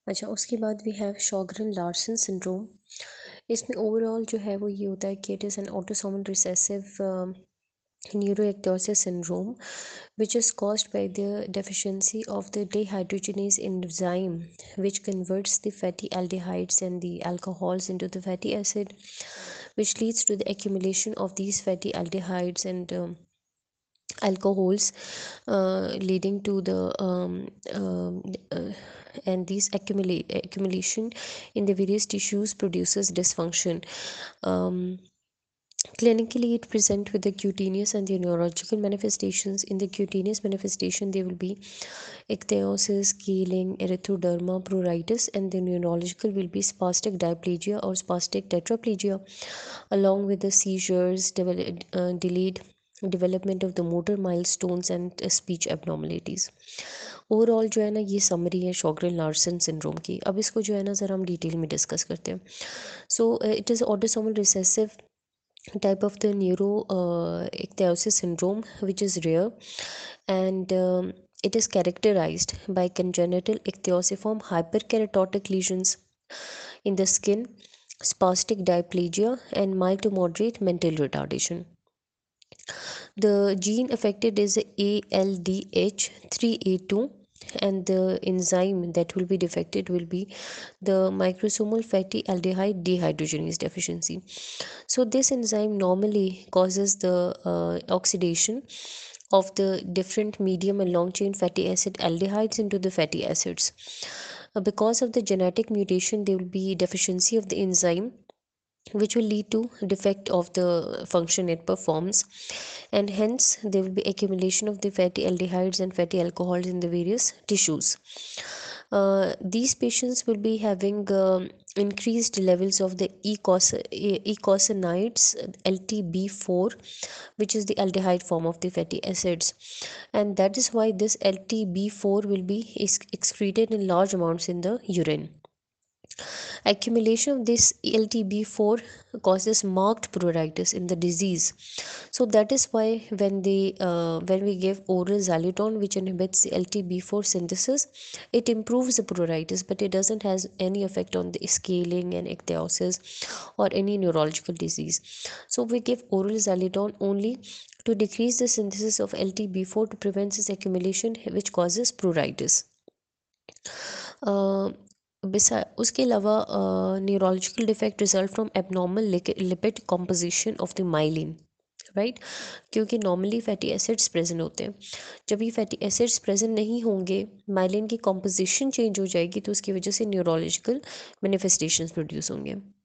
अच्छा, उसके बाद we have Sjogren Larsson syndrome. इसमें ओवरऑल जो है वो ये होता है कि it is an autosomal recessive neuroectosis syndrome, which is caused by the deficiency of the dehydrogenase enzyme, which converts the fatty aldehydes and the alcohols into the fatty acid, which leads to the accumulation of these fatty aldehydes and alcohols, leading to the and these accumulation in the various tissues produces dysfunction. um, Clinically, it present with the cutaneous and the neurological manifestations. In the cutaneous manifestation, there will be ichthyosis, scaling, erythroderma, pruritus, and the neurological will be spastic diplegia or spastic tetraplegia, along with the seizures, delayed development of the motor milestones and speech abnormalities. Overall जो है ना ये summary है शॉगरेन Larsson syndrome की। अब इसको जो है ना ज़रा हम डिटेल में डिस्कस करते हैं। So it is autosomal recessive type of the neuroichthyosis syndrome, which is rare, and it is characterized by congenital ichthyosiform hyperkeratotic lesions in the skin, spastic diplegia, and mild to moderate mental retardation. The gene affected is ALDH3A2, and the enzyme that will be defected will be the microsomal fatty aldehyde dehydrogenase deficiency. So this enzyme normally causes the oxidation of the different medium and long chain fatty acid aldehydes into the fatty acids. Because of the genetic mutation, there will be deficiency of the enzyme, which will lead to defect of the function it performs, and hence there will be accumulation of the fatty aldehydes and fatty alcohols in the various tissues. These patients will be having increased levels of the eicosanoids, LTB4, which is the aldehyde form of the fatty acids, and that is why this LTB4 will be excreted in large amounts in the urine. Accumulation of this LTB4 causes marked pruritus in the disease. So that is why when we give oral xylitol, which inhibits the LTB4 synthesis, it improves the pruritus, but it doesn't has any effect on the scaling and ichthyosis or any neurological disease. So we give oral xylitol only to decrease the synthesis of LTB4 to prevent its accumulation, which causes pruritus. उसके अलावा neurological defect result from abnormal lipid composition of the myelin, right, क्योंकि normally fatty acids present होते हैं। जब ये fatty acids present नहीं होंगे, myelin की कॉम्पोजिशन चेंज हो जाएगी, तो उसकी वजह से न्यूरोलॉजिकल मैनिफेस्टेशंस प्रोड्यूस होंगे।